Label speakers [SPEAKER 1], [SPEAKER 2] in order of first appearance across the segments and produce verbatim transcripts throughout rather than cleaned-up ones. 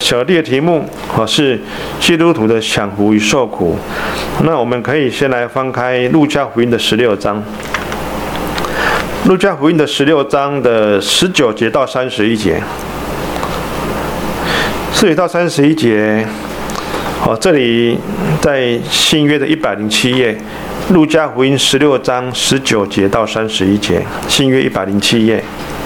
[SPEAKER 1] 小弟的题目啊是基督徒的享福与受苦。那我们可以先来翻开路加福音的十六章。路加福音的十六章的十九节到三十一节，十九到三十一节，好，这里在新约的一百零七页，路加福音十六章十九节到三十一节，新约一百零七页。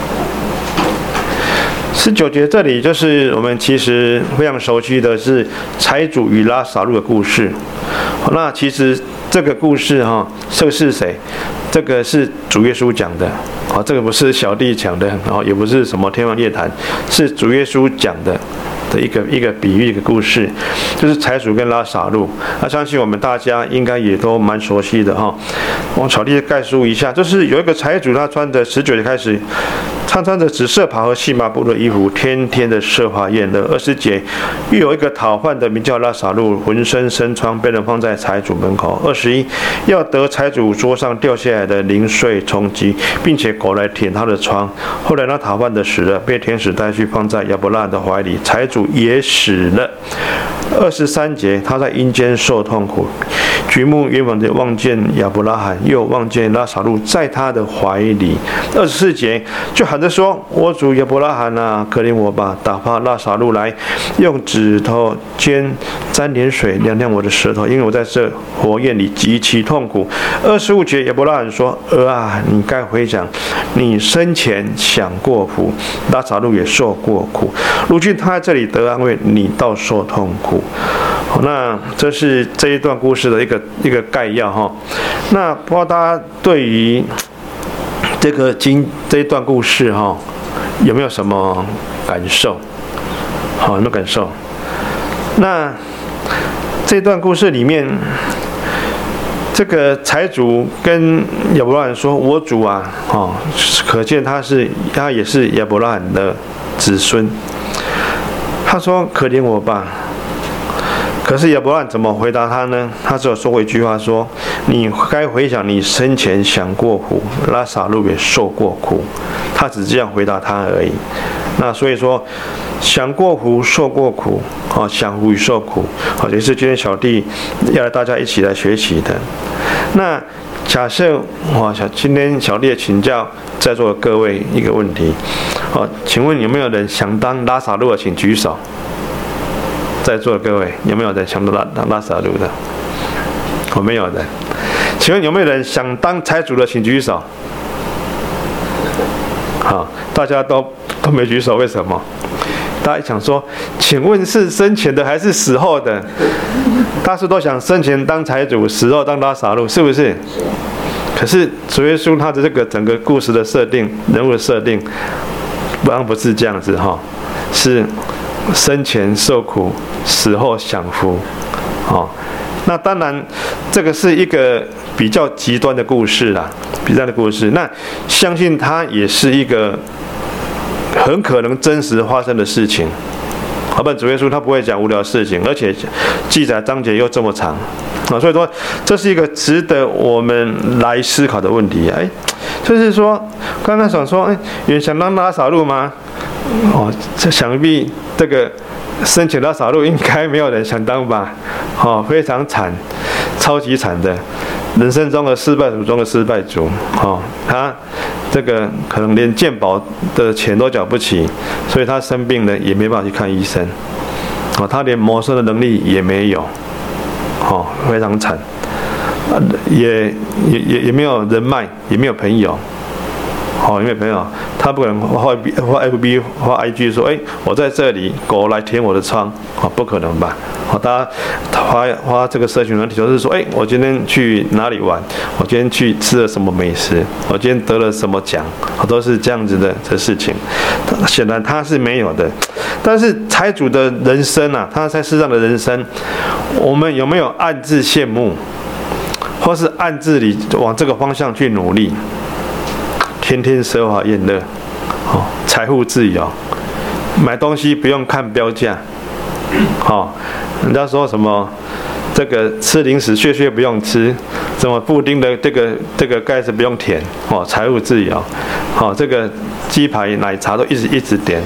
[SPEAKER 1] 十九节这里就是我们其实非常熟悉的是财主与拉撒路的故事。那其实这个故事哈，这个是谁？这个是主耶稣讲的，啊，这个不是小弟讲的，然后也不是什么天方夜谭，是主耶稣讲的的一个一个比喻一个故事，就是财主跟拉撒路。那相信我们大家应该也都蛮熟悉的哈。我小弟概述一下，就是有一个财主，他穿着十九节开始，他穿着紫色袍和细麻布的衣服，天天的奢华宴乐。二十节，又有一个讨饭的名叫拉撒路，浑身生疮，被人放在财主门口。二十一，要得财主桌上掉下来的零碎充饥，并且狗来舔他的疮。后来那讨饭的死了，被天使带去放在亚伯拉罕的怀里，财主也死了。二十三节，他在阴间受痛苦，举目远远的望见亚伯拉罕，又望见拉撒路在他的怀里。二十四节，就喊着说：“我主亚伯拉罕啊，可怜我吧，打发拉撒路来，用指头尖沾点水，凉凉我的舌头，因为我在这火焰里极其痛苦。”二十五节，亚伯拉罕说：“儿啊，你该回想你生前享过福，拉撒路也受过苦，如今他在这里得安慰，你倒受痛苦。”那这是这一段故事的一个一个概要哈。那不知道大家对于这个经这一段故事哈，有没有什么感受？好，有没有感受？那这段故事里面，这个财主跟亚伯拉罕说：“我主啊，哦，可见他是他也是亚伯拉罕的子孙。”他说：“可怜我吧。”可是亚伯拉罕怎么回答他呢？他只有说过一句话说：“你该回想你生前享过苦，拉撒路也受过苦。”他只这样回答他而已。那所以说，享过福、受过苦，啊，享福与受苦，啊，也是今天小弟要大家一起来学习的。那假设哇，小今天小弟请教在座的各位一个问题，啊，请问有没有人想当拉撒路的？请举手。在座的各位，有没有人想当拉撒路的？我没有人。请问有没有人想当财主的？请举手。好，大家都都没举手，为什么？大家想说，请问是生前的还是死后的？大家都想生前当财主，死后当拉撒路，是不是？可是主耶稣他的这个整个故事的设定、人物的设定，不然不是这样子哈，是生前受苦，死后享福，哦，那当然，这个是一个比较极端的故事啦，比较的故事。那相信它也是一个很可能真实发生的事情。好，不然主耶稣他不会讲无聊的事情，而且记载章节又这么长啊，所以说这是一个值得我们来思考的问题。哎，就是说，刚刚想说，哎，有人想当拉撒路吗？哦，这想必这个生前拉撒路应该没有人想当吧？哦，非常惨，超级惨的，人生中的失败组中的失败组。哦，他这个可能连健保的钱都缴不起，所以他生病了也没办法去看医生。哦，他连谋生的能力也没有。哦，非常惨，也也也也没有人脉，也没有朋友。好，因为朋友，他不可能发发 F B 发 I G 说，哎，我在这里，狗来舔我的疮，啊，不可能吧？好，大家发发这个社群软体就是说，哎，我今天去哪里玩？我今天去吃了什么美食？我今天得了什么奖？都是这样子的的事情。显然他是没有的。但是财主的人生啊，他在世上的人生，我们有没有暗自羡慕，或是暗自里往这个方向去努力？天天奢华宴乐，哦，财富自由，买东西不用看标价，哦，人家说什么这个吃零食屑屑不用吃，什么布丁的这个这个盖子不用舔，哦，财富自由，哦，这个鸡排奶茶都一直一直点，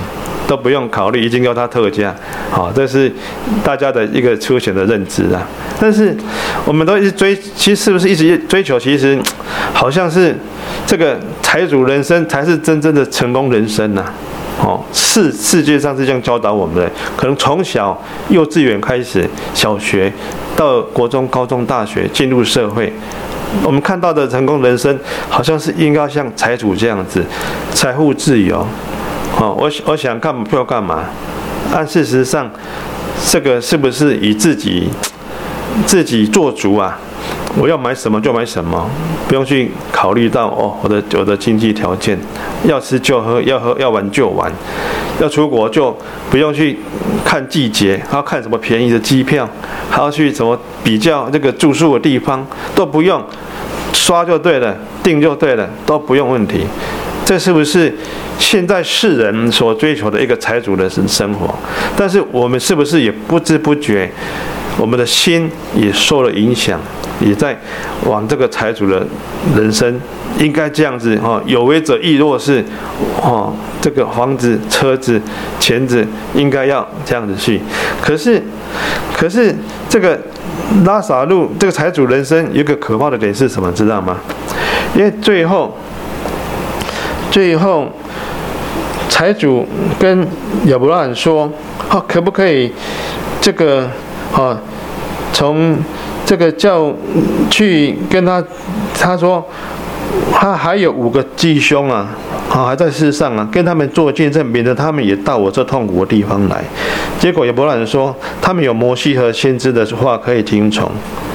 [SPEAKER 1] 都不用考虑，已经要它特价，好，这是大家的一个粗浅的认知啊。但是我们都一直追，其实是不是一直追求？其实好像是这个财主人生才是真正的成功人生呐、啊。哦，世世界上是这样教导我们的，可能从小幼稚园开始，小学到国中、高中、大学，进入社会，我们看到的成功人生，好像是应该像财主这样子，财富自由。哦，我我想干嘛就要干嘛，按事实上，这个是不是以自己自己做主啊？我要买什么就买什么，不用去考虑到哦我的我的经济条件，要吃就喝，要喝要玩就玩，要出国就不用去看季节，还要看什么便宜的机票，还要去什么比较这个住宿的地方都不用，刷就对了，订就对了，都不用问题。这是不是现在世人所追求的一个财主的生活？但是我们是不是也不知不觉，我们的心也受了影响，也在往这个财主的人生应该这样子哦，有为者亦若是哦，这个房子、车子、钱子应该要这样子去。可是，可是这个拉撒路这个财主人生有一个可怕的点是什么？知道吗？因为最后。最后，财主跟亚伯拉罕说：“哦，可不可以这个哦，从这个叫去跟他，他说他还有五个弟兄啊，啊、哦、还在世上啊，跟他们做见证，免得他们也到我这痛苦的地方来。”结果亚伯拉罕说：“他们有摩西和先知的话可以听从。”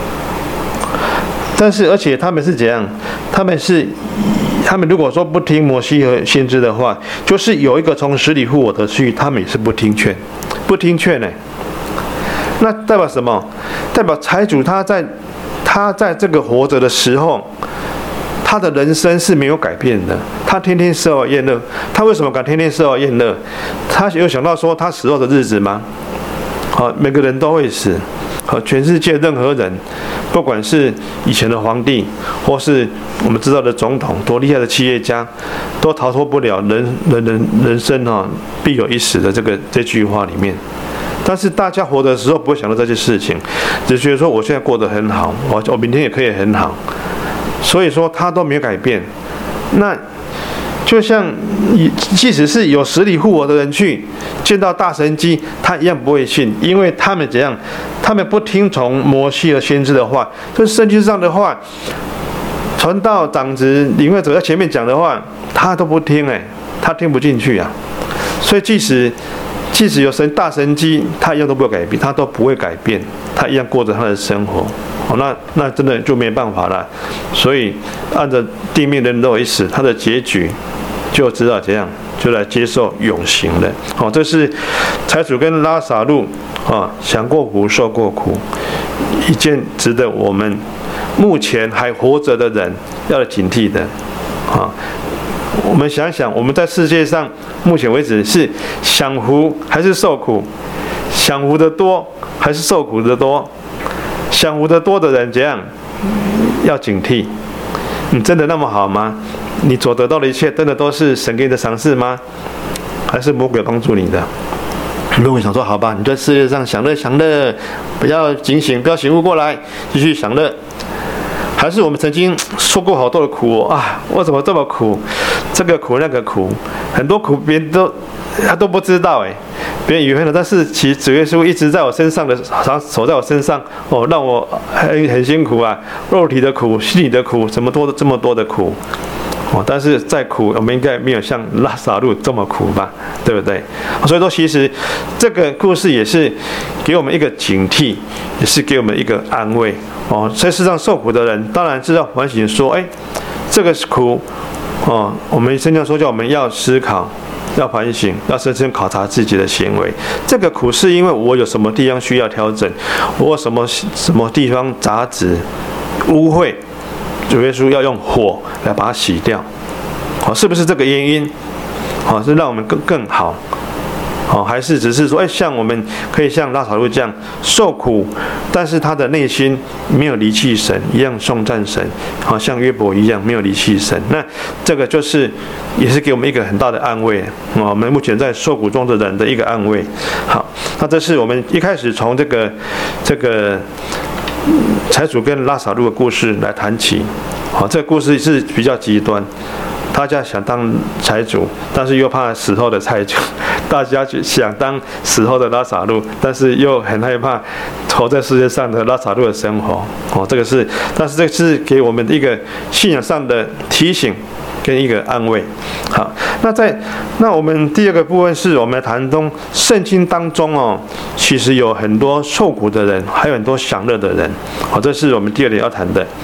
[SPEAKER 1] 但是，而且他们是怎样？他们是。他们如果说不听摩西和先知的话，就是有一个从死里复活的去，他们也是不听劝，不听劝呢。那代表什么？代表财主他在他在这个活着的时候，他的人生是没有改变的。他天天吃喝宴乐，他为什么敢天天吃喝宴乐？他有想到说他死后的日子吗？好，每个人都会死。好，全世界任何人，不管是以前的皇帝，或是我们知道的总统，多厉害的企业家，都逃脱不了人人人人生啊必有一死的这个这句话里面。但是大家活的时候不会想到这些事情，只觉得说我现在过得很好，我我明天也可以很好，所以说他都没有改变。那就像即使是有死里复活的人去见到大神迹，他一样不会信，因为他们怎样？他们不听从摩西和先知的话，就是圣经上的话，传道长子领会者在前面讲的话，他都不听哎，他听不进去啊。所以即使即使有神大神迹，他一样都不会改变，他都不会改变，他一样过着他的生活。哦，那那真的就没办法了。所以按照地面人都有一死，他的结局就知道怎样，就来接受永刑了。好、哦，这是财主跟拉撒路啊，享过苦受过苦，一件值得我们目前还活着的人要警惕的啊。我们想想，我们在世界上目前为止是享福还是受苦？享福的多还是受苦的多？享福的多的人怎样？要警惕。你真的那么好吗？你所得到的一切真的都是神给你的赏赐吗？还是魔鬼帮助你的？如果你想说好吧，你在世界上享乐享乐，不要警醒，不要醒悟过来，继续享乐。还是我们曾经受过好多的苦、哦、啊，为什么这么苦？这个苦那个苦，很多苦别人都他都不知道哎，别人以为呢，但是其实主耶稣一直在我身上的，常守在我身上哦，让我很很辛苦啊，肉体的苦、心理的苦，怎么多的这么多的苦哦，但是再苦，我们应该没有像拉撒路这么苦吧，对不对？所以说，其实这个故事也是给我们一个警惕，也是给我们一个安慰哦。在世上受苦的人，当然是要反省说，哎，这个是苦哦。我们圣经说叫我们要思考。要反省，要深深考察自己的行为。这个苦是因为我有什么地方需要调整，我有什么什么地方杂质、污秽，主耶稣要用火来把它洗掉。好，是不是这个原因？好，是让我们更更好。 哦，还是只是说，哎，像我们可以像拉撒路这样受苦，但是他的内心没有离弃神，一样颂赞神，好像约伯一样没有离弃神。那这个就是也是给我们一个很大的安慰，哦，我们目前在受苦中的人的一个安慰。好，那这是我们一开始从这个这个财主跟拉撒路的故事来谈起。好，这个故事是比较极端。大家想当财主，但是又怕死后的财主；大家想当死后的拉撒路，但是又很害怕活在世界上的拉撒路的生活。哦，这个是，但是这是给我们一个信仰上的提醒跟一个安慰。好，那在那我们第二个部分是我们谈中圣经当中哦，其实有很多受苦的人，还有很多享乐的人。好，这是我们第二点要谈的。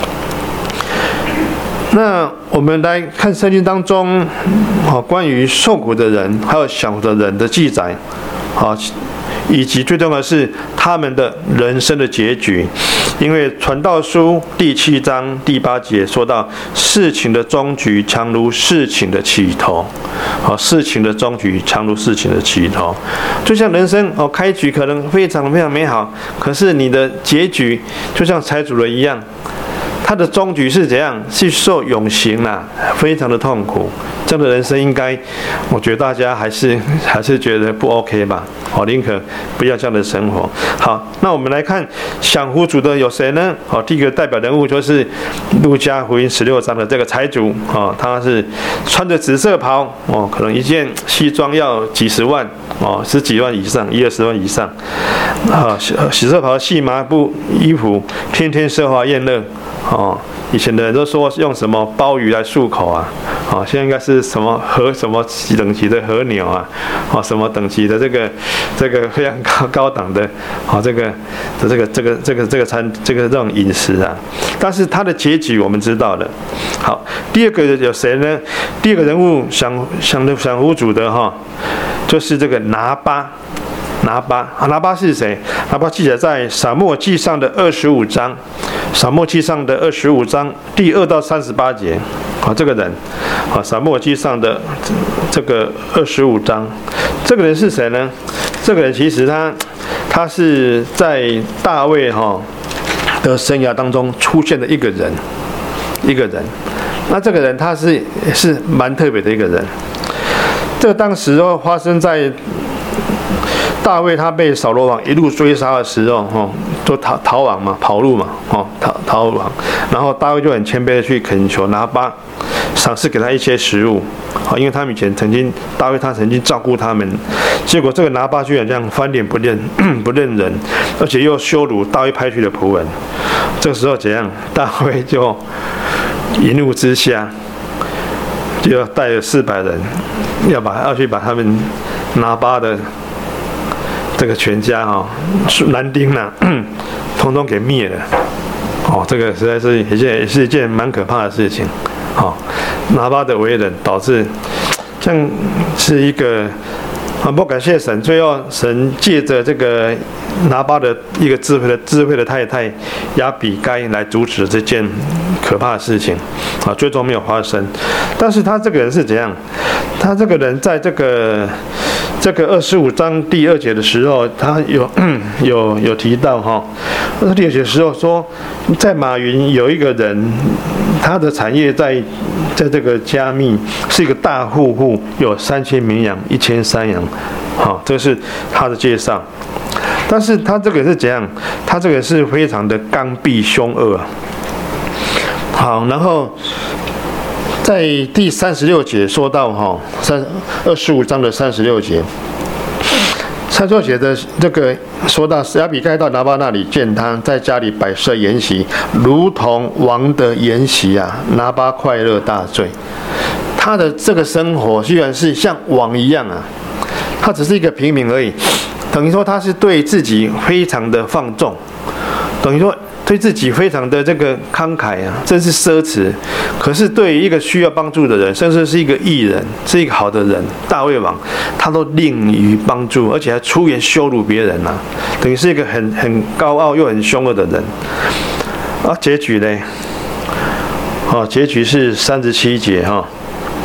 [SPEAKER 1] 那我们来看圣经当中，啊，关于受苦的人还有享福的人的记载，啊，以及最重要的是他们的人生的结局。因为传道书第七章第八节说到，事情的终局强如事情的起头，啊，事情的终局强如事情的起头。就像人生哦，开局可能非常非常美好，可是你的结局就像财主的一样。他的终局是怎样？是受永刑啦，非常的痛苦。这样的人生应该，我觉得大家还是还是觉得不 OK 吧？好，宁可不要这样的生活。好，那我们来看享福主的有谁呢？好，第一个代表人物就是路加福音十六章的这个财主啊，他是穿着紫色袍哦，可能一件西装要几十万哦，十几万以上，一二十万以上啊，紫色袍、细麻布衣服，天天奢华宴乐。哦，以前的人都说用什么鲍鱼来漱口啊，哦，现在应该是什么和什么等级的和牛啊，哦，什么等级的这个这个非常高高档的，哦，这个的这个这个这个这个餐这个这种饮食啊，但是它的结局我们知道了。好，第二个有谁呢？第二个人物享享的享福主的哈，就是这个拿巴。拿巴啊，拿巴是谁？拿巴记载在撒母耳记上的二十五章，撒母耳记上的二十五章第二到三十八节。啊，这个人啊，撒母耳记上的这个二十五章，这个人是谁呢？这个人其实他他是在大卫哈的生涯当中出现的一个人，一个人。那这个人他是是蛮特别的一个人。这个当时哦发生在大卫他被扫罗王一路追杀的时候，哦，都逃逃亡嘛，跑路嘛，哦，逃逃亡。然后大卫就很谦卑的去恳求拿巴赏赐给他一些食物，啊，因为他们以前曾经大卫他曾经照顾他们，结果这个拿巴居然这样翻脸不认不认人，而且又羞辱大卫派去的仆人。这个时候怎样？大卫就一怒之下，就带了四百人，要把要去把他们拿巴的这个全家哈、哦，男丁呐、啊，统统给灭了。哦，这个实在是一件也是一件蛮可怕的事情。哦，拿巴的为人导致，像是一个很不感谢神，最后神借着这个拿巴的一个智慧的智慧的太太亚比该来阻止这件可怕的事情。啊，最终没有发生。但是他这个人是怎样？他这个人在这个。这个二十五章第二节的时候，他有有有提到哈，第二节的时候说，在马云有一个人，他的产业在在这个加密是一个大户户，有三千绵羊，一千山羊，好，这是他的介绍。但是他这个是怎样？他这个是非常的刚愎凶恶。好，然后。在第三十六节说到哈，三二十五章的三十六节，三十六节的这个说到亚比该到拿巴那里见他，在家里摆设筵席，如同王的筵席啊。拿巴快乐大醉，他的这个生活居然是像王一样啊，他只是一个平民而已，等于说他是对自己非常的放纵，等于说。对自己非常的这个慷慨啊，真是奢侈。可是对于一个需要帮助的人，甚至是一个义人，是一个好的人，大卫王他都吝于帮助，而且还出言羞辱别人啊，等于是一个很很高傲又很凶恶的人。啊，结局呢？哦，结局是三十七节哈。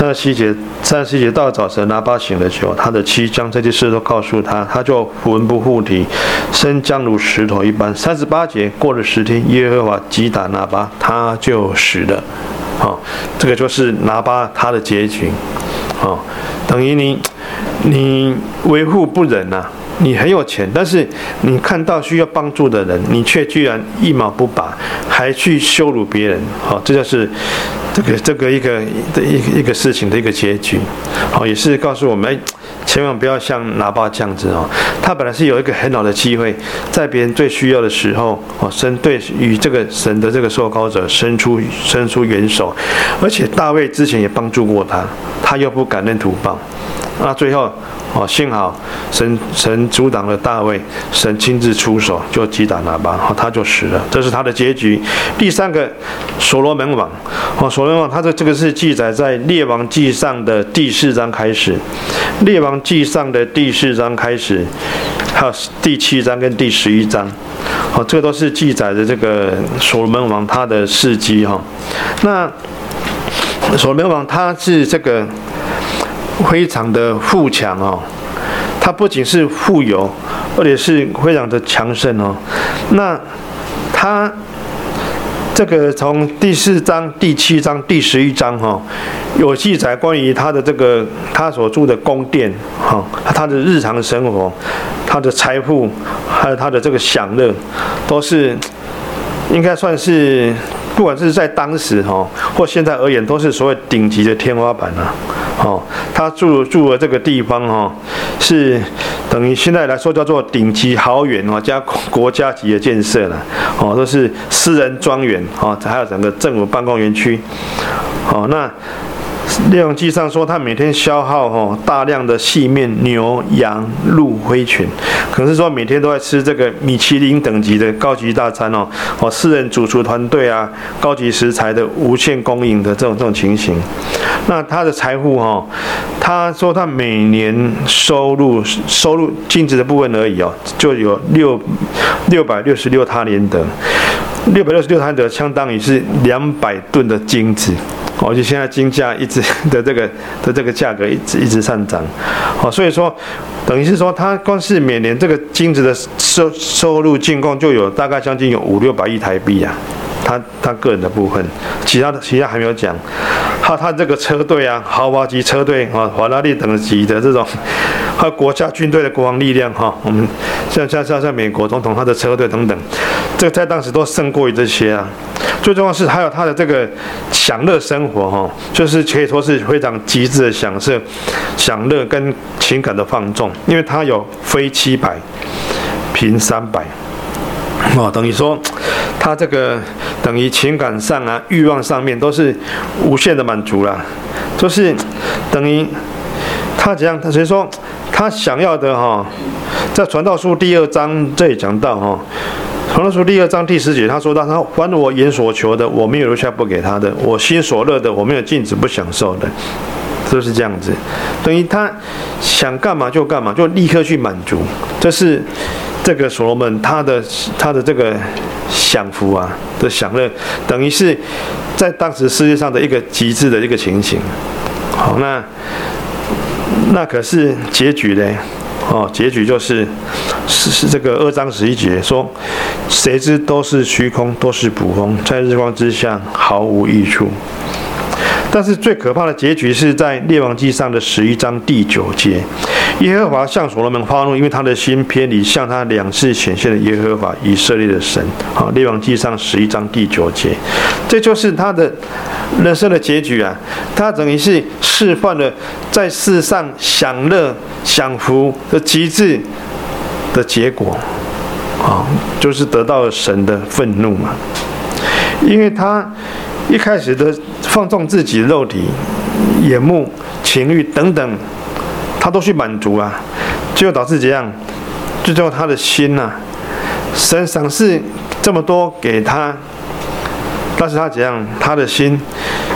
[SPEAKER 1] 三十七节，三十七节到早晨，拿巴醒了酒，他的妻将这件事都告诉他，他就魂不附体，身僵如石头一般。三十八节，过了十天，耶和华击打拿巴，他就死了。好、哦，这个就是拿巴他的结局。好、哦，等于你你为富不仁呐、啊。你很有钱，但是你看到需要帮助的人，你却居然一毛不拔，还去羞辱别人，好、哦，这就是这个这个一个的一个一个事情的一个结局，好、哦，也是告诉我们，哎，千万不要像拿巴这样子哦。他本来是有一个很好的机会，在别人最需要的时候，哦，伸对与这个神的这个受膏者伸出伸出援手，而且大卫之前也帮助过他，他又不感恩图报，那最后。哦，幸好神神阻挡了大卫，神亲自出手就击打拿巴，哦，他就死了，这是他的结局。第三个，所罗门王，哦，所罗门王，他的这个是记载在列王记上的第四章开始，列王记上的第四章开始，还有第七章跟第十一章，哦，这个都是记载的这个所罗门王他的事迹哈、哦。那所罗门王他是这个。非常的富强哦，他不仅是富有，而且是非常的强盛哦。那他这个从第四章、第七章、第十一章哈、哦，有记载关于他的这个他所住的宫殿哈、哦，他的日常生活、他的财富，还有他的这个享乐，都是应该算是。不管是在当时哈，或现在而言，都是所谓顶级的天花板啊。哦，他住住的这个地方哈，是等于现在来说叫做顶级豪园哦，加国家级的建设了。哦，都是私人庄园哦，还有整个政府办公园区。哦，那。列王记上说，他每天消耗哦大量的细面、牛、羊、鹿、灰犬，可能是说每天都在吃这个米其林等级的高级大餐哦，哦，私人主厨团队啊，高级食材的无限供应的这种这种情形。那他的财富哦，他说他每年收入收入净值的部分而已哦，就有六六百六十六他连德，六百六十六他连德相当于是两百吨的金子。而且现在金价一直的这个的这个价格一直一直上涨，好，所以说等于是说，它光是每年这个金子的收收入进贡就有大概将近有五六百亿台币啊，他他个人的部分，其他的其他还没有讲，还有他这个车队啊，豪华级车队啊，法拉利等级的这种，还有国家军队的国防力量哈，我们像像像像美国总统他的车队等等，这个在当时都胜过于这些啊。最重要的是还有他的这个享乐生活哈，就是可以说是非常极致的享受、享乐跟情感的放纵，因为他有非七百，平三百，哦，等于说他这个等于情感上啊、欲望上面都是无限的满足啦，就是等于他怎样？他所以说他想要的哈，在传道书第二章这里讲到哈。传道书第二章第十节，他说到：“他凡我眼所求的，我没有留下不给他的；我心所乐的，我没有禁止不享受的。”就是这样子，等于他想干嘛就干嘛，就立刻去满足。这是这个所罗门他的他的这个享福啊的享乐，等于是在当时世界上的一个极致的一个情形。好，那那可是结局呢？哦，结局就是是是这个二章十一节说，谁知都是虚空，都是捕风，在日光之下毫无益处。但是最可怕的结局是在列王记上的十一章第九节，耶和华向所罗门发怒，因为他的心偏离向他两次显现的耶和华以色列的神。好，列王记上十一章第九节，这就是他的人生的结局啊！他等于是示范了在世上享乐享福的极致的结果，啊，就是得到了神的愤怒嘛，因为他一开始的放纵自己的肉体、眼目、情欲等等，他都去满足啊，结果导致怎样？最后他的心呐、啊，神赏赐这么多给他，但是他怎样？他的心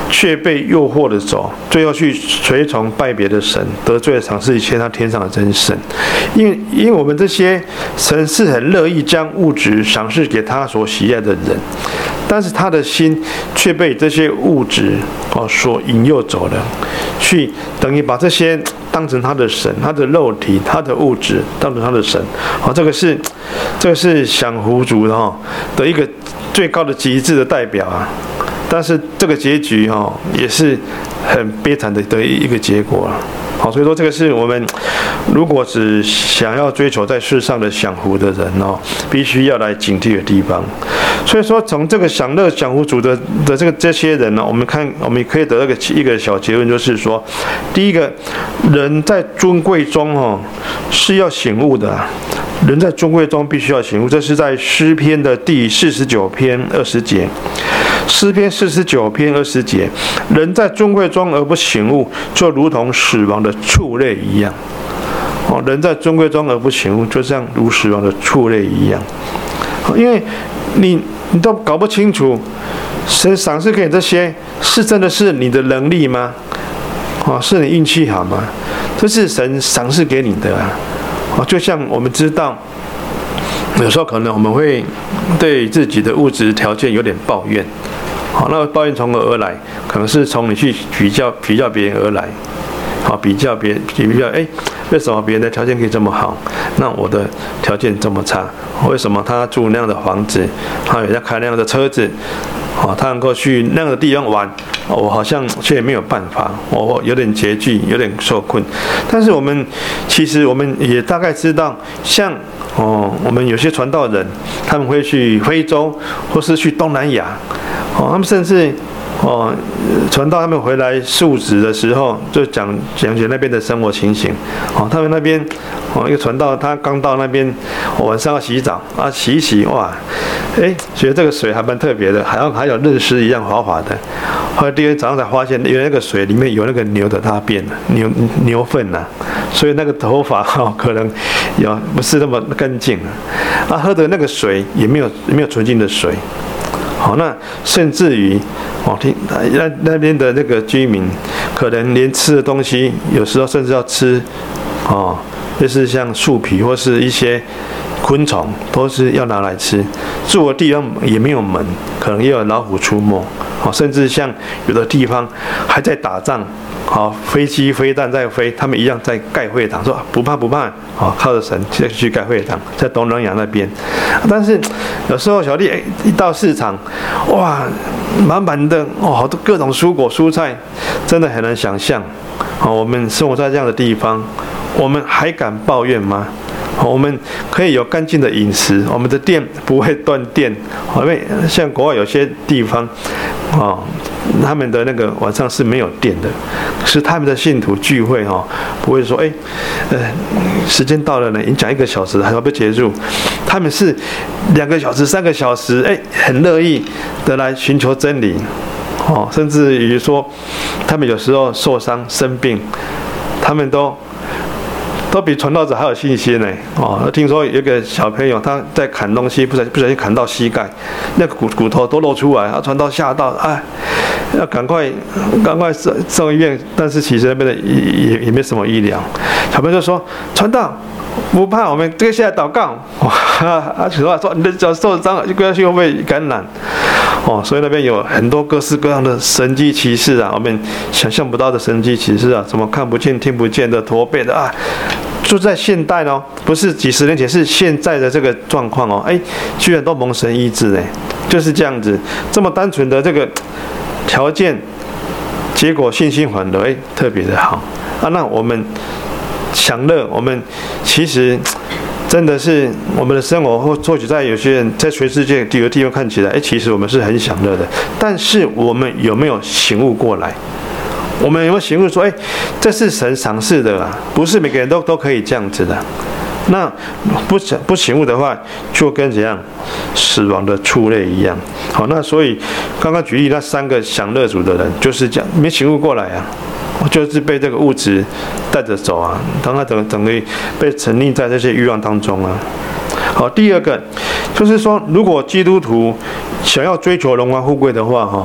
[SPEAKER 1] 却被诱惑的走，最后去随从拜别的神，得罪了赏赐一切他天上的真神。因为因为我们这些神是很乐意将物质赏赐给他所喜爱的人，但是他的心却被这些物质哦所引诱走了，去等于把这些当成他的神，他的肉体，他的物质当成他的神。好，这个是这个是享福族的哈的一个最高的极致的代表啊。但是这个结局哈也是很悲惨的的一个结果啊。好，所以说这个是我们如果只想要追求在世上的享福的人哦，必须要来警惕的地方。所以说，从这个享乐享福主的的这个这些人呢，我们看我们可以得到一个一个小结论，就是说，第一个，人在尊贵中哦是要醒悟的、啊。人在尊贵中必须要醒悟，这是在诗篇的第四十九篇二十节。诗篇四十九篇二十节，人在尊贵中而不醒悟，就如同死亡的畜类一样。哦，人在尊贵中而不醒悟，就像如死亡的畜类一样。因为你你都搞不清楚，神赏赐给你这些，是真的是你的能力吗？哦，是你运气好吗？这是神赏赐给你的啊。哦，就像我们知道，有时候可能我们会对自己的物质条件有点抱怨。好，那抱怨从何而来？可能是从你去比较比较别人而来。好，比较别比较，哎，为什么别人的条件可以这么好，那我的条件这么差？为什么他住那样的房子，他有在开那样的车子？好，他能够去那样的地方玩，我好像却没有办法，我有点拮据，有点受困。但是我们其实我们也大概知道，像哦，我们有些传道人，他们会去非洲或是去东南亚，哦，他们甚至哦传道他们回来述职的时候，就讲讲解那边的生活情形。哦，他们那边哦一个传道他刚到那边，哦，晚上要洗澡啊，洗一洗哇。哎，觉得这个水还蛮特别的，还有还有嫩丝一样滑滑的。后来第二天早上才发现，原来那个水里面有那个牛的大便，牛牛粪呐、啊，所以那个头发哈、哦、可能有不是那么干净啊。喝的那个水也没有没有纯净的水。好，那甚至于哦，听那那边的那个居民，可能连吃的东西，有时候甚至要吃哦，就是像树皮或是一些昆虫都是要拿来吃，住的地方也没有门，可能也有老虎出没，好，甚至像有的地方还在打仗，好，飞机飞弹在飞，他们一样在盖会堂，说不怕不怕，好，靠着神去去盖会堂，在东南亚那边。但是有时候小弟一到市场，哇，满满的哦，好多各种蔬果蔬菜，真的很难想象。好，我们生活在这样的地方，我们还敢抱怨吗？我们可以有干净的饮食，我们的电不会断电。因为像国外有些地方，哦，他们的那个晚上是没有电的，是他们的信徒聚会哈、哦，不会说哎，呃，时间到了呢，已经讲一个小时还要不结束，他们是两个小时、三个小时，哎，很乐意的来寻求真理，哦，甚至于说，他们有时候受伤生病，他们都。都比传道者还有信心呢。哦，听说有一个小朋友他在砍东西，不小不小心砍到膝盖，那个骨骨头都露出来，啊，传道吓到，哎，要赶快赶快送送医院，但是其实那边的也也也没什么医疗。小朋友就说：“传道不怕，我们这个现在祷告。”哇，啊，传道说：“你的脚受伤了，就不要去会不会感染？”哦，所以那边有很多各式各样的神迹奇事啊，我们想象不到的神迹奇事啊，什么看不见、听不见的、驼背的啊，就在现代哦，不是几十年前，是现在的这个状况哦，哎，居然都蒙神医治哎，就是这样子，这么单纯的这个条件，结果信心反而哎特别的好啊，那我们享乐，我们其实。真的是我们的生活，或或许在有些人在全世界有的地方看起来，哎，其实我们是很享乐的。但是我们有没有醒悟过来？我们有没有醒悟说，哎，这是神赏赐的啊，不是每个人都都可以这样子的。那不不醒悟的话，就跟怎样死亡的畜类一样。好，那所以刚刚举例那三个享乐主的人，就是这样没醒悟过来啊。就是被这个物质带着走啊，当他整整个被沉溺在这些欲望当中啊。好，第二个就是说，如果基督徒想要追求荣华富贵的话，哈，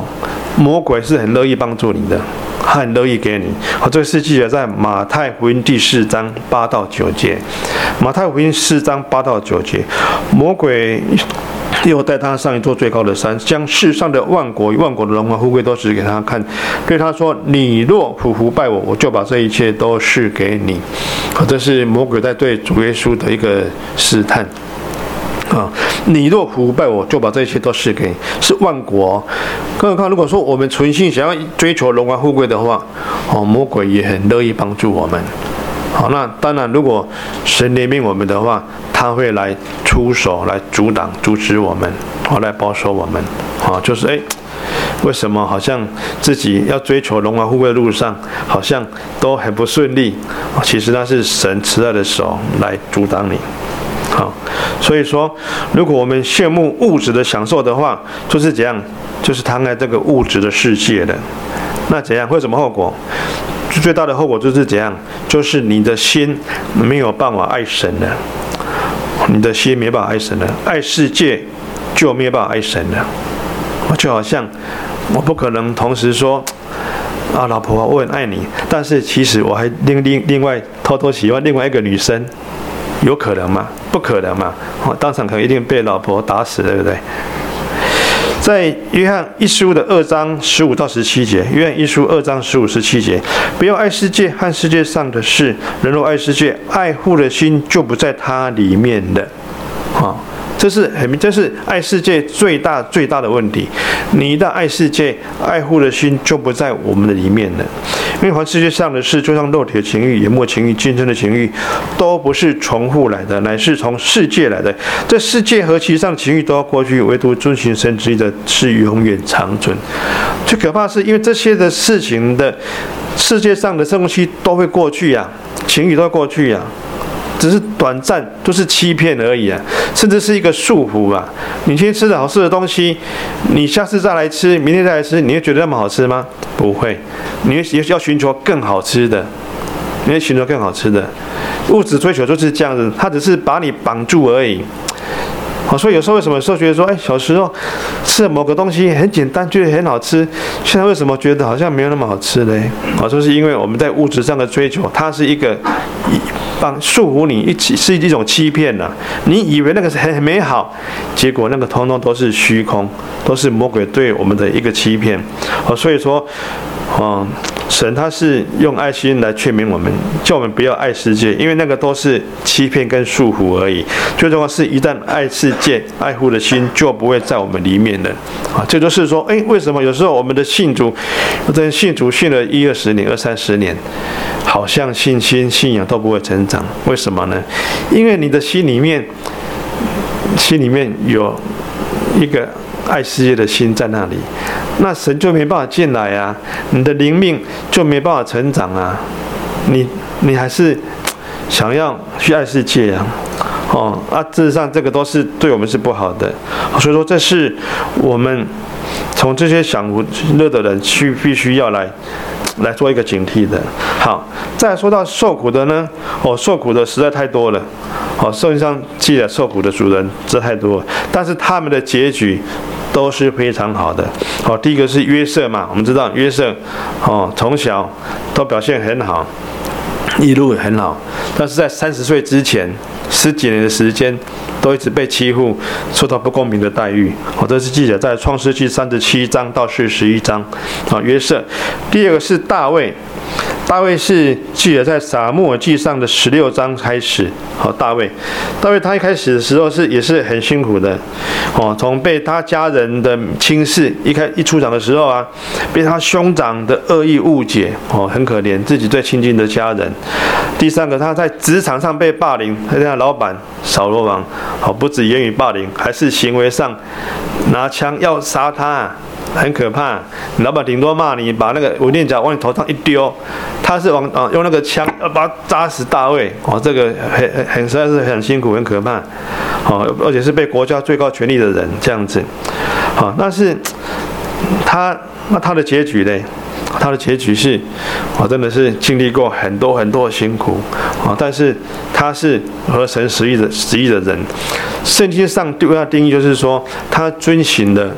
[SPEAKER 1] 魔鬼是很乐意帮助你的，他很乐意给你。好，这个是记载在马太福音第四章八到九节。马太福音四章八到九节，魔鬼又带他上一座最高的山，将世上的万国与万国的荣华富贵都指给他看，对他说：“你若匍匐拜我，我就把这一切都赐给你。”好，这是魔鬼在对主耶稣的一个试探。啊！你若匍匐拜我，就把这一切都赐给你，是万国、哦。更何况，如果说我们存心想要追求荣华富贵的话，哦，魔鬼也很乐意帮助我们。好，那当然，如果神怜悯我们的话，他会来出手来阻挡、阻止我们，好，来保守我们。好，就是哎，为什么好像自己要追求荣华富贵的路上，好像都很不顺利？其实那是神慈爱的手来阻挡你。好，所以说，如果我们羡慕物质的享受的话，就是怎样？就是贪爱这个物质的世界的。那怎样？会有什么后果？最大的后果就是怎样？就是你的心没有办法爱神了，你的心没办法爱神了，爱世界就没有办法爱神了。就好像我不可能同时说啊，老婆，我很爱你，但是其实我还另另另外偷偷喜欢另外一个女生。有可能吗？不可能嘛！哦，当场可能一定被老婆打死，对不对？在约翰一书的二章十五到十七节，约翰一书二章十五十七节，不要爱世界和世界上的事，人若爱世界，爱父的心就不在他里面了。啊、哦。这是很，这是爱世界最大最大的问题。你一旦爱世界，爱护的心就不在我们的里面了。因为凡世界上的事，就像肉体的情欲、眼目情欲、今生的情欲，都不是从父来的，乃是从世界来的。这世界和其上的情欲都要过去，唯独遵行神旨意的是永远长存。最可怕的是，因为这些的事情的世界上的东西都会过去呀、啊，情欲都会过去呀、啊。只是短暂，都是欺骗而已啊，甚至是一个束缚啊。你今天吃的好吃的东西，你下次再来吃，明天再来吃，你会觉得那么好吃吗？不会，你会要寻求更好吃的，你会寻求更好吃的。物质追求就是这样子，它只是把你绑住而已。好，所以有时候为什么有时候觉得说，哎，小时候吃了某个东西很简单，觉得很好吃，现在为什么觉得好像没有那么好吃嘞？好，就是因为我们在物质上的追求，它是一个帮束缚你，一起是一种欺骗呐、啊。你以为那个是很美好，结果那个通通都是虚空，都是魔鬼对我们的一个欺骗。好，所以说，嗯，神他是用爱心来劝勉我们，叫我们不要爱世界，因为那个都是欺骗跟束缚而已。最重要是一旦爱世界、爱护的心就不会在我们里面了。啊，这就是说，哎，为什么有时候我们的信主，有的人信主信了一二十年、二三十年，好像信心、信仰都不会成长？为什么呢？因为你的心里面，心里面有一个爱世界的心在那里，那神就没办法进来啊，你的灵命就没办法成长啊，你你还是想要去爱世界啊，哦啊，事实上这个都是对我们是不好的，所以说这是我们从这些享福乐的人去必须要来来做一个警惕的。好，再来说到受苦的呢，哦，受苦的实在太多了。好，圣经上记载受苦的主人这太多了，但是他们的结局都是非常好的。好，第一个是约瑟嘛，我们知道约瑟，哦，从小都表现很好，一路很好，但是在三十岁之前十几年的时间，都一直被欺负，受到不公平的待遇。好，这是记载在创世纪三十七章到四十一章。好，约瑟。第二个是大卫。大卫是记载在撒母耳记上的十六章开始。好，大卫，大卫他一开始的时候是也是很辛苦的，哦，从被他家人的轻视，一开一出场的时候啊，被他兄长的恶意误解，哦，很可怜，自己最亲近的家人。第三个，他在职场上被霸凌，他的老板扫罗王，好，不止言语霸凌，还是行为上拿枪要杀他。很可怕，你老板顶多骂你，把那个文件夹往你头上一丢，他是往啊用那个枪要把他扎死大卫，哦，这个很很很实在是很辛苦，很可怕，哦，而且是被国家最高权力的人这样子，好、哦，但是他那他的结局呢？他的结局是，我、哦、真的是经历过很多很多的辛苦，啊、哦，但是他是合神旨意的旨意的人。圣经上对他的定义就是说，他遵行了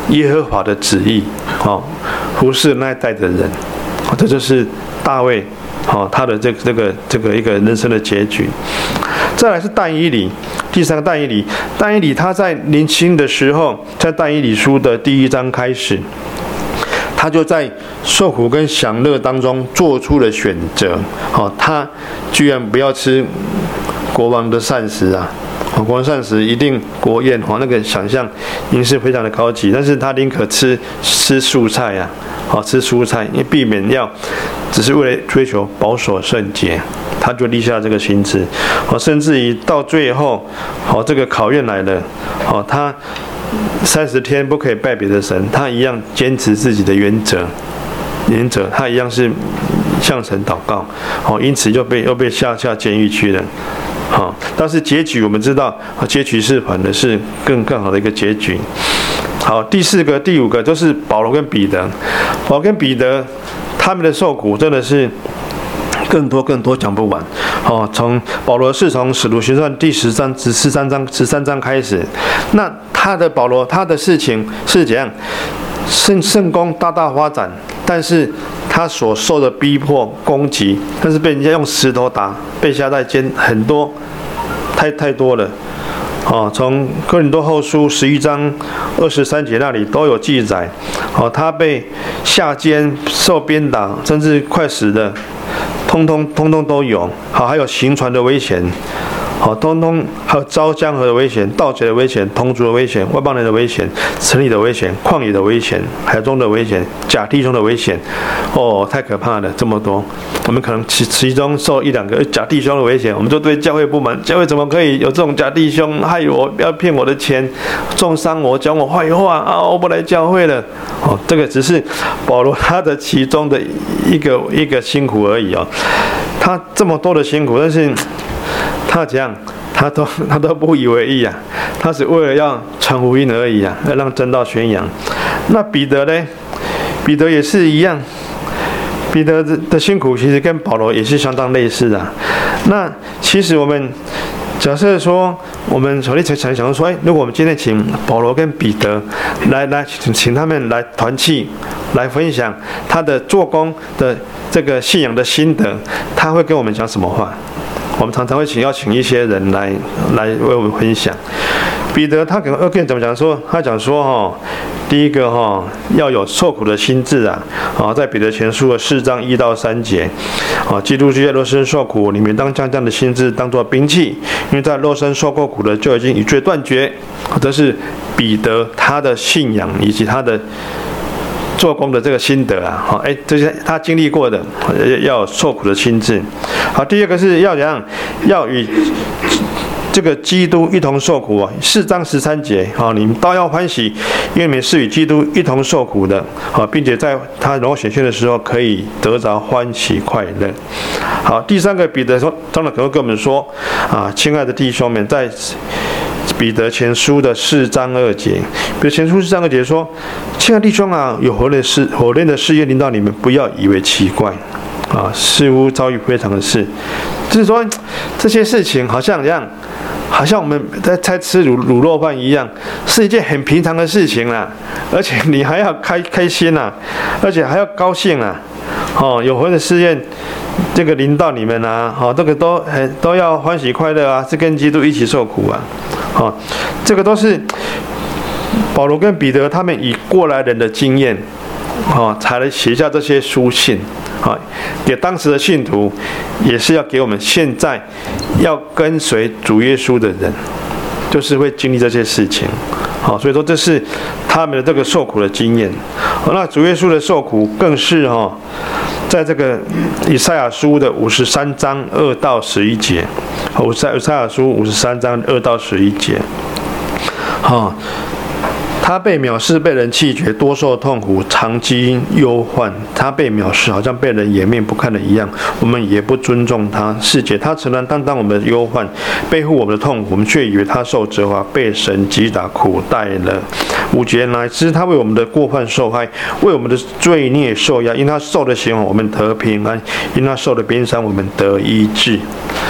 [SPEAKER 1] 耶和华的旨意，哦，忽视那一代的人，哦，这就是大卫，哦，他的这个、这个这个一个人生的结局。再来是但以理，第三个但以理，但以理他在年轻的时候，在但以理书的第一章开始，他就在受苦跟享乐当中做出了选择，哦，他居然不要吃国王的膳食啊。国王膳食一定国宴，哦，那个想象已经是非常的高级，但是他宁可吃吃蔬菜啊，哦，吃蔬菜，因为避免要只是为了追求保守圣洁，他就立下这个心志，哦，甚至于到最后，哦，这个考验来了，哦，他三十天不可以拜别的神，他一样坚持自己的原则，原则他一样是向神祷告，哦，因此又被又被下下监狱去了。好，但是结局我们知道，结局是反的，是更更好的一个结局。好，第四个、第五个就是保罗跟彼得，保罗跟彼得他们的受苦真的是更多更多讲不完。哦，从保罗是从使徒行传第十章、十三章、十三章开始，那他的保罗他的事情是怎样？圣圣功大大发展，但是他所受的逼迫攻击，但是被人家用石头打，被下在监很多，太太多了。哦，从哥林多后书十一章二十三节那里都有记载。哦，他被下监、受鞭打，甚至快死的，通通通通都有。好，还有行船的危险。好，通通还有遭江河的危险、盗贼的危险、同族的危险、外邦人的危险、城里的危险、旷野的危险、海中的危险、假弟兄的危险。哦，太可怕了，这么多。我们可能其其中受一两个假弟兄的危险，我们就对教会不满，教会怎么可以有这种假弟兄，害我要骗我的钱，重伤我，讲我坏话啊！我不来教会了。哦，这个只是保罗他的其中的一个一个辛苦而已哦。他这么多的辛苦，但是他怎样？他都他都不以为意啊！他是为了要传福音而已啊，要让真道宣扬。那彼得呢？彼得也是一样，彼得的辛苦其实跟保罗也是相当类似的。那其实我们假设说，我们首先想想说，哎，如果我们今天请保罗跟彼得来来请请他们来团契，来分享他的做工的这个信仰的心得，他会跟我们讲什么话？我们常常会请邀请一些人来来为我们分享。彼得他可能跟怎么讲说？他讲说哈，第一个哈要有受苦的心志啊，啊，在彼得前书的四章一到三节，啊，基督在肉身受苦，你们当将这样的心志当作兵器，因为在肉身受过苦的就已经与罪断绝。这是彼得他的信仰以及他的做工的这个心得啊，好，哎，这些他经历过的，要有受苦的心志。好，第二个是要怎样？要与这个基督一同受苦啊，四章十三节啊，你们都要欢喜，因为你们是与基督一同受苦的啊，并且在他荣耀显现的时候，可以得着欢喜快乐。好，第三个彼得说，当然可能跟我们说啊，亲爱的弟兄们，在彼得前书的四章二节，彼得前书四章二节说：“亲爱的弟兄啊，有火炼事火炼的试验临到你们，不要以为奇怪啊，似乎遭遇非常的事。”就是说，这些事情好像这样，好像我们在在吃卤卤肉饭一样，是一件很平常的事情啦。而且你还要开开心啊，而且还要高兴啊。哦，有火炼的试验。这个临到你们啊，好、哦，这个都很都要欢喜快乐啊，是跟基督一起受苦啊，好、哦，这个都是保罗跟彼得他们以过来人的经验，哦，才来写下这些书信，啊、哦，给当时的信徒，也是要给我们现在要跟随主耶稣的人，就是会经历这些事情，好、哦，所以说这是他们的这个受苦的经验，哦，那主耶稣的受苦更是哈。哦在这个以赛亚书的五十三章二到十一节，以赛以赛亚书五十三章二到十一节，哈，他被藐视，被人弃绝，多受痛苦，长饥忧患。他被藐视，好像被人掩面不看的一样，我们也不尊重他。四节，他承担担当我们的忧患，背负我们的痛苦，我们却以为他受责罚，被神击打，苦待了。五节，乃知他为我们的过犯受害，为我们的罪孽受压，因他受的刑罚，我们得平安；因他受的鞭伤，我们得医治。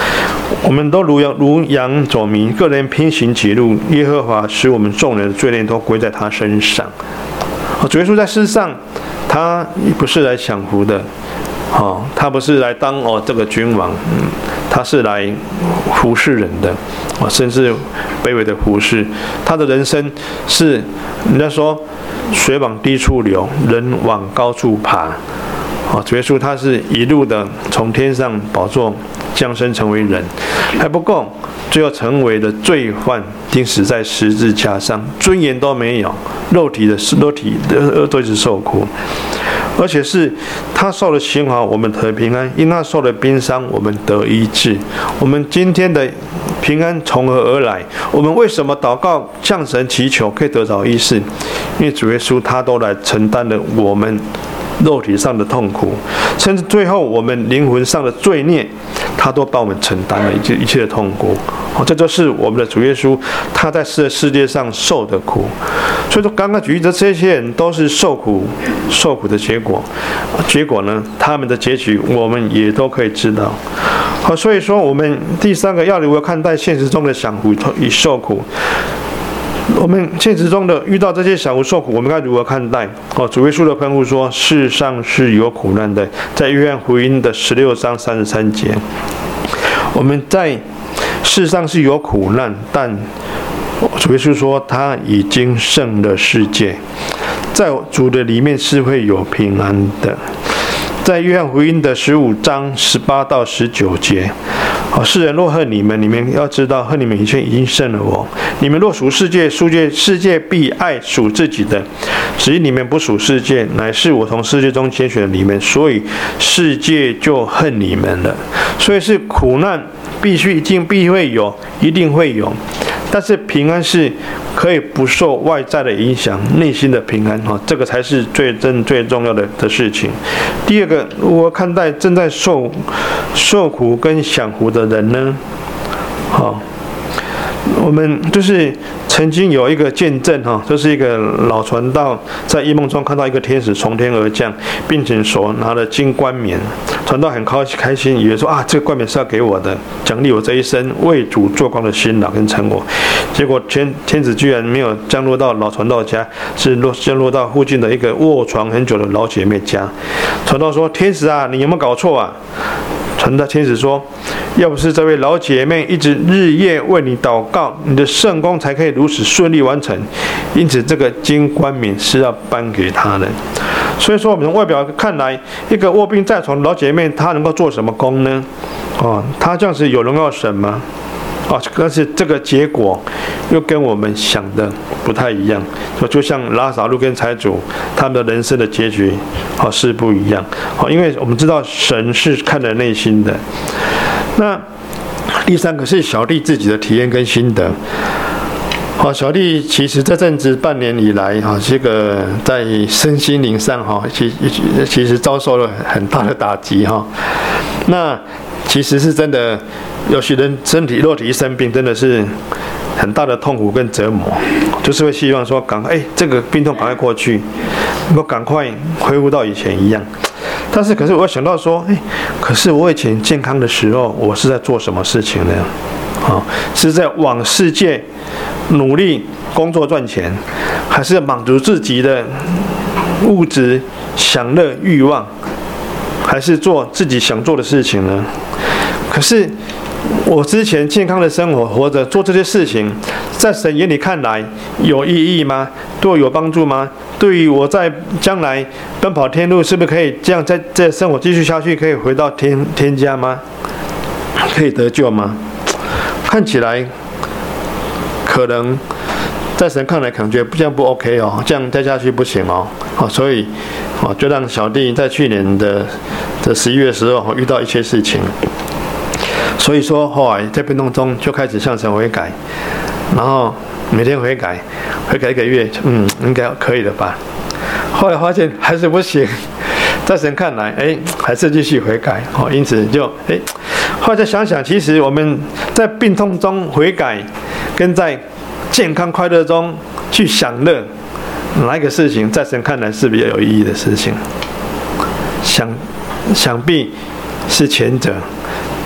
[SPEAKER 1] 我们都如羊如羊走迷，个人偏行己路。耶和华使我们众人的罪孽都归在他身上。主耶稣在世上，他不是来享福的，哦，他不是来当哦这个君王，嗯，他是来服侍人的，哦，甚至卑微的服侍。他的人生是人家说水往低处流，人往高处爬。哦，主耶稣他是一路的从天上宝座降生成为人，还不够，最后成为了罪犯，钉死在十字架上，尊严都没有，肉体的肉体的都一直受苦，而且是他受了刑罚，我们得平安；因他受了鞭伤，我们得医治。我们今天的平安从何而来？我们为什么祷告向神祈求可以得着医治？因为主耶稣他都来承担了我们肉体上的痛苦，甚至最后我们灵魂上的罪孽，他都帮我们承担了一切一切的痛苦。哦，这就是我们的主耶稣他在世世界上受的苦。所以说，刚刚举例的这些人都是受苦受苦的结果。结果呢，他们的结局我们也都可以知道。好，所以说我们第三个要如何看待现实中的享福与受苦？我们现实中的遇到这些享福受苦，我们该如何看待？哦，主耶稣的吩咐说，世上是有苦难的，在约翰福音的十六章三十三节。我们在世上是有苦难，但主耶稣说他已经胜了世界，在主的里面是会有平安的。在约翰福音的十五章十八到十九节，好，世人若恨你们，你们要知道，恨你们以前已经胜了我。你们若属世界，世界世界必爱属自己的；只因你们不属世界，乃是我从世界中拣选了你们，所以世界就恨你们了。所以是苦难，必须一定必会有，一定会有。但是平安是可以不受外在的影响，内心的平安，这个才是最真最重要的的事情。第二个，如何看待正在受受苦跟享福的人呢？好，我们就是曾经有一个见证哈，就是一个老传道在异梦中看到一个天使从天而降，并且手拿了金冠冕。传道很开心，以为说啊，这个冠冕是要给我的，奖励我这一生为主做工的辛劳跟成果。结果天天使居然没有降落到老传道家，是落降落到附近的一个卧床很久的老姐妹家。传道说：“天使啊，你有没有搞错啊？”传道天使说：“要不是这位老姐妹一直日夜为你祷告，你的圣工才可以如此顺利完成。因此，这个金冠冕是要颁给她的。”所以说，我们从外表看来，一个卧病在床的老姐妹，她能够做什么工呢？哦，她这样子有荣耀神吗？哦，但是这个结果又跟我们想的不太一样。就像拉撒路跟财主他们的人生的结局，哦，是不一样。哦，因为我们知道神是看人内心的。那第三个是小弟自己的体验跟心得。好，小弟其实这阵子半年以来，哈，这个在身心灵上，哈，其其实遭受了很大的打击，哈。那其实是真的，有些人身体肉体一生病，真的是很大的痛苦跟折磨，就是会希望说，赶快，哎，这个病痛赶快过去，能够赶快恢复到以前一样。但是，可是我想到说，哎，可是我以前健康的时候，我是在做什么事情呢？啊，是在往世界努力工作赚钱，还是满足自己的物质享乐欲望，还是做自己想做的事情呢？可是我之前健康的生活，活着做这些事情，在神眼里看来有意义吗？对我有帮助吗？对于我在将来奔跑天路，是不是可以这样在这生活继续下去，可以回到天天家吗？可以得救吗？看起来可能在神看来可能觉得这样不 OK 哦，这样再下去不行哦，哦，所以哦就让小弟在去年的的十一月的时候遇到一些事情，所以说后来在变动中就开始向神悔改，然后每天悔改，悔改一个月，嗯，应该可以了吧？后来发现还是不行，在神看来，哎，还是继续悔改，哦，因此就哎。后来再想想，其实我们在病痛中悔改，跟在健康快乐中去享乐，哪一个事情在神看来是比较有意义的事情？想想必是前者，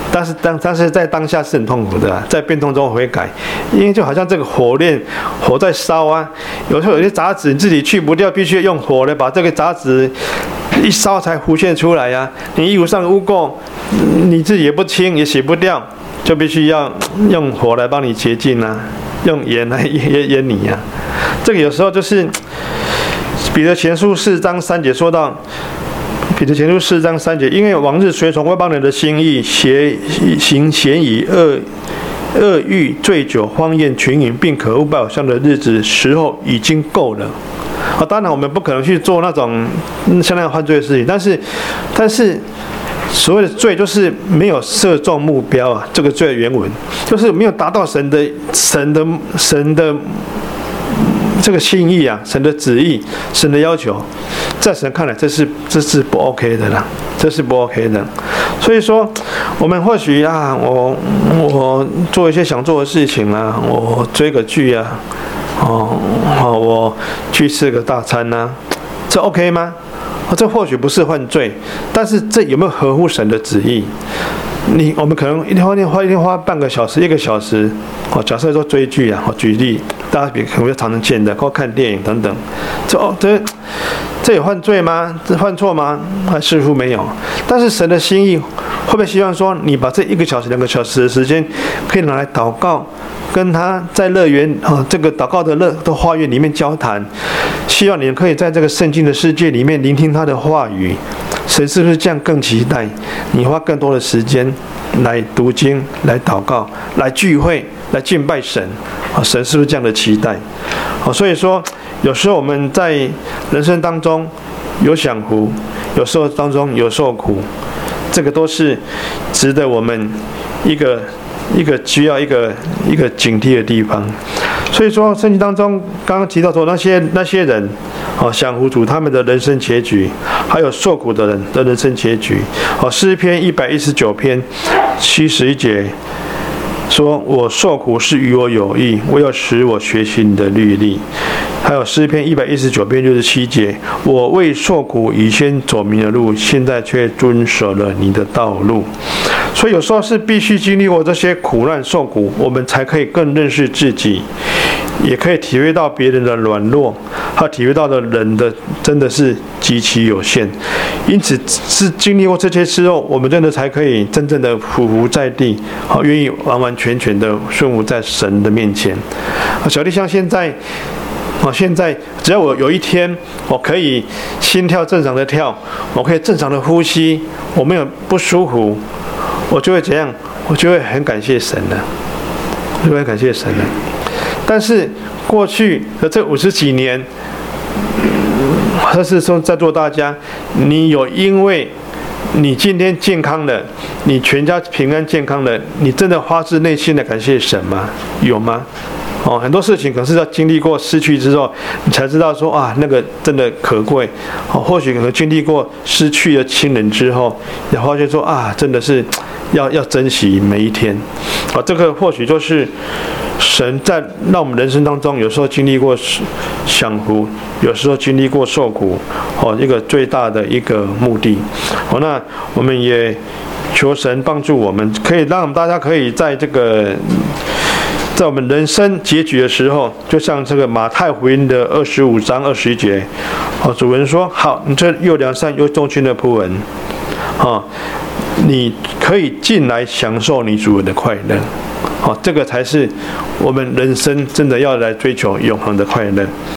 [SPEAKER 1] 但是当但是在当下是很痛苦的、啊，在变动中悔改，因为就好像这个火焰火在烧啊，有时候有些杂质你自己去不掉，必须用火来把这个杂质一烧才浮现出来啊。你衣服上的污垢，你自己也不清也洗不掉，就必须要用火来帮你洁净啊，用盐来腌腌你啊。这个有时候就是彼得前书四章三节说到。彼得前书四章三节，因为往日随从外邦人的心意，邪行咸以恶恶欲、醉酒、荒宴、群饮，并可恶拜偶像的日子，时候已经够了。啊，当然我们不可能去做那种像那样犯罪的事情，但是，但是所谓的罪就是没有射中目标啊。这个罪的原文就是没有达到神的神的神的。这个心意啊，神的旨意，神的要求，在神看来，这是这是不 OK 的啦，这是不 OK 的。所以说，我们或许啊，我我做一些想做的事情啊，我追个剧啊，哦，哦，我去吃个大餐啊，这 OK 吗？这或许不是犯罪，但是这有没有合乎神的旨意？你我们可能一天花一天花一天花半个小时一个小时，哦，假设说追剧啊，我举例，大家比可能常常见的，或看电影等等，这哦这这有犯罪吗？这犯错吗？还似乎没有。但是神的心意会不会希望说，你把这一个小时两个小时的时间，可以拿来祷告，跟他在乐园啊、哦、这个祷告的乐的花园里面交谈，希望你可以在这个圣经的世界里面聆听他的话语。神是不是这样更期待你花更多的时间来读经、来祷告、来聚会、来敬拜神？啊，神是不是这样的期待？啊，所以说有时候我们在人生当中有享福，有时候当中有受苦，这个都是值得我们一个一个需要一个一个警惕的地方。所以说，圣经当中刚刚提到说，那些那些人，哦，享福主他们的人生结局，还有受苦的人的人生结局。哦，诗篇一百一十九篇七十一节说：“我受苦是与我有益，我要使我学习你的律例。”还有诗篇一百一十九篇六十七节：“我为受苦以先走明了路，现在却遵守了你的道路。”所以有时候是必须经历过这些苦难受苦，我们才可以更认识自己，也可以体会到别人的软弱，和体会到的人的真的是极其有限。因此是经历过这些之后，我们真的才可以真正的匍匐在地，好，愿意完完全全的顺服在神的面前。小弟像现在。哦，现在只要我有一天我可以心跳正常的跳，我可以正常的呼吸，我没有不舒服，我就会怎样？我就会很感谢神了，我就会感谢神了。但是过去的这五十几年，还是说在座大家，你有因为你今天健康了，你全家平安健康了，你真的发自内心的感谢神吗？有吗？哦，很多事情可能是要经历过失去之后，你才知道说啊，那个真的可贵。哦，或许可能经历过失去了亲人之后，也发现说啊，真的是要要珍惜每一天。啊，这个或许就是神在让我们人生当中，有时候经历过享福，有时候经历过受苦，哦，一个最大的一个目的。哦，那我们也求神帮助我们，可以让我们大家可以在这个。在我们人生结局的时候，就像这个马太福音的二十五章二十一节，哦，主人说：“好，你这又良善又忠心的仆人，啊，你可以进来享受你主人的快乐。”好，这个才是我们人生真的要来追求永恒的快乐。